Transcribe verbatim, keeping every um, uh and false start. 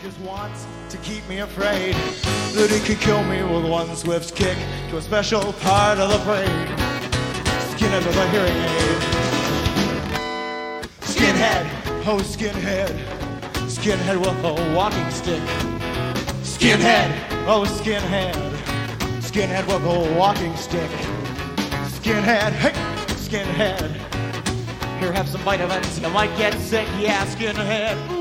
just wants to keep me afraid that he could kill me with one swift kick to a special part of the brain. Skinhead with a hearing aid. Skinhead, oh skinhead. Skinhead with a walking stick. Skinhead, oh skinhead. Skinhead with a walking stick. Skinhead, hey, skinhead. Here, have some vitamins, you might get sick, yeah, skinhead.